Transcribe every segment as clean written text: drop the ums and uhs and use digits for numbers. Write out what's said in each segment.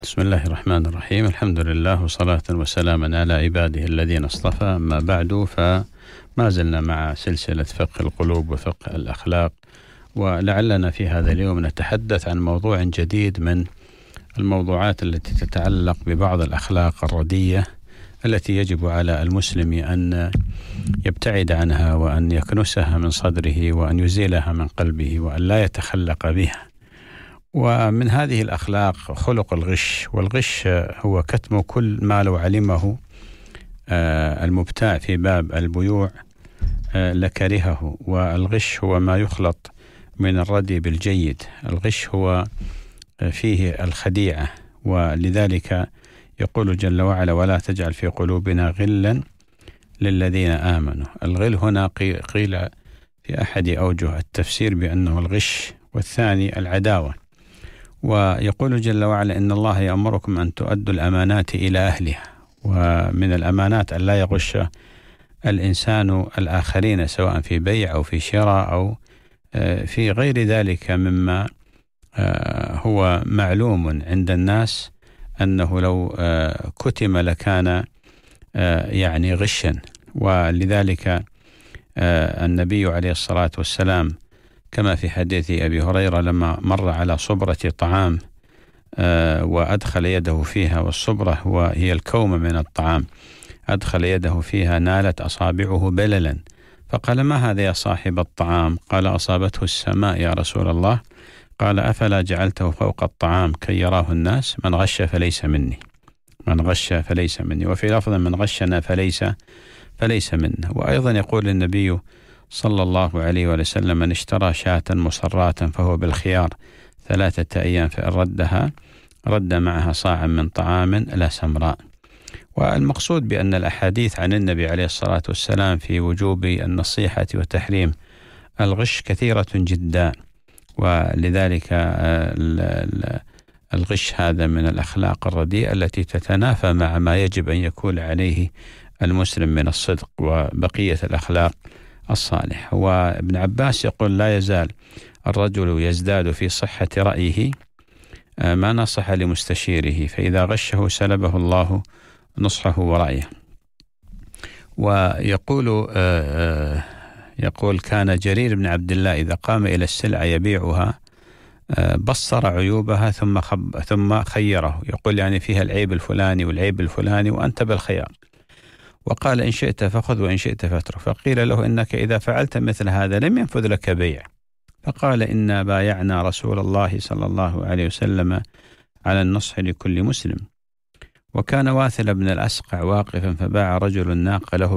بسم الله الرحمن الرحيم. الحمد لله وصلاة وسلاما على عباده الذين اصطفى. أما بعد، فما زلنا مع سلسلة فقه القلوب وفقه الأخلاق، ولعلنا في هذا اليوم نتحدث عن موضوع جديد من الموضوعات التي تتعلق ببعض الأخلاق الردية التي يجب على المسلم أن يبتعد عنها وأن يكنسها من صدره وأن يزيلها من قلبه وأن لا يتخلق بها. ومن هذه الأخلاق خلق الغش، والغش هو كتم كل ما لو علمه المبتاع في باب البيوع لكرهه. والغش هو ما يخلط من الردي بالجيد. الغش هو فيه الخديعة، ولذلك يقول جل وعلا: ولا تجعل في قلوبنا غلا للذين آمنوا. الغل هنا قيل في أحد أوجه التفسير بأنه الغش، والثاني العداوة. ويقول جل وعلا: إن الله يأمركم أن تؤدوا الأمانات إلى أهلها. ومن الأمانات أن لا يغش الإنسان الآخرين، سواء في بيع أو في شراء أو في غير ذلك مما هو معلوم عند الناس أنه لو كتم لكان يعني غشا. ولذلك النبي عليه الصلاة والسلام كما في حديث أبي هريرة لما مر على صبرة طعام وأدخل يده فيها، والصبرة هي الكومة من الطعام، أدخل يده فيها نالت أصابعه بللا، فقال: ما هذا يا صاحب الطعام؟ قال: أصابته السماء يا رسول الله. قال: أفلا جعلته فوق الطعام كي يراه الناس؟ من غش فليس مني، من غش فليس مني. وفي لفظ: من غشنا فليس منا. وأيضا يقول النبي صلى الله عليه وسلم: من اشترى شاة مصراة فهو بالخيار 3 أيام، فإن ردها رد معها صاعا من طعام لا سمراء. والمقصود بأن الأحاديث عن النبي عليه الصلاة والسلام في وجوب النصيحة وتحريم الغش كثيرة جدا. ولذلك الغش هذا من الأخلاق الرديئة التي تتنافى مع ما يجب أن يكون عليه المسلم من الصدق وبقية الأخلاق الصالح. وابن عباس يقول: لا يزال الرجل يزداد في صحة رأيه ما نصح لمستشيره، فإذا غشه سلبه الله نصحه ورأيه. ويقول يقول: كان جرير بن عبد الله إذا قام إلى السلعة يبيعها بصر عيوبها ثم خيره، يقول يعني فيها العيب الفلاني والعيب الفلاني وأنت بالخيار، وقال: إن شئت فخذ وإن شئت فاترك. فقيل له: إنك إذا فعلت مثل هذا لم ينفذ لك بيع. فقال: إنا بايعنا رسول الله صلى الله عليه وسلم على النصح لكل مسلم. وكان واثل بن الأسقع واقفا، فباع رجل الناقة له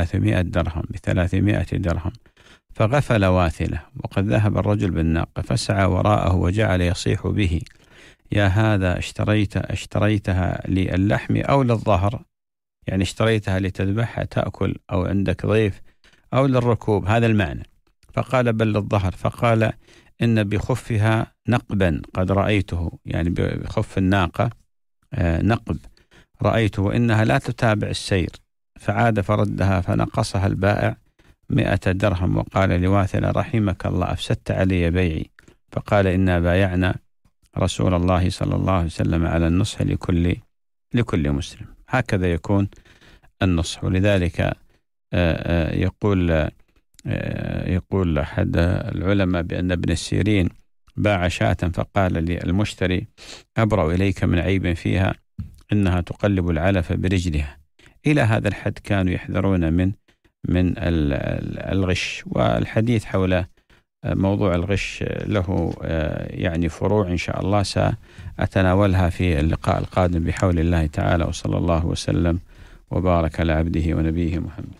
ب300 درهم، فغفل واثله، وقد ذهب الرجل بالناقة، فسعى وراءه وجعل يصيح به: يا هذا اشتريتها للحم أو للظهر؟ يعني اشتريتها لتذبحها تأكل أو عندك ضيف أو للركوب؟ هذا المعنى. فقال: بل للظهر. فقال: إن بخفها نقبا قد رأيته، يعني بخف الناقة نقب رأيته، وإنها لا تتابع السير. فعاد فردها، فنقصها البائع 100 درهم، وقال لواثل: رحمك الله، أفسدت علي بيعي. فقال: إنا بايعنا رسول الله صلى الله عليه وسلم على النصح لكل مسلم. هكذا يكون النصح. ولذلك يقول أحد العلماء بأن ابن السيرين باع شاة فقال للمشتري: أبرأ إليك من عيب فيها، إنها تقلب العلف برجلها. إلى هذا الحد كانوا يحذرون من الغش. والحديث حول موضوع الغش له يعني فروع إن شاء الله سأتناولها في اللقاء القادم بحول الله تعالى. وصلى الله وسلم وبارك على عبده ونبيه محمد.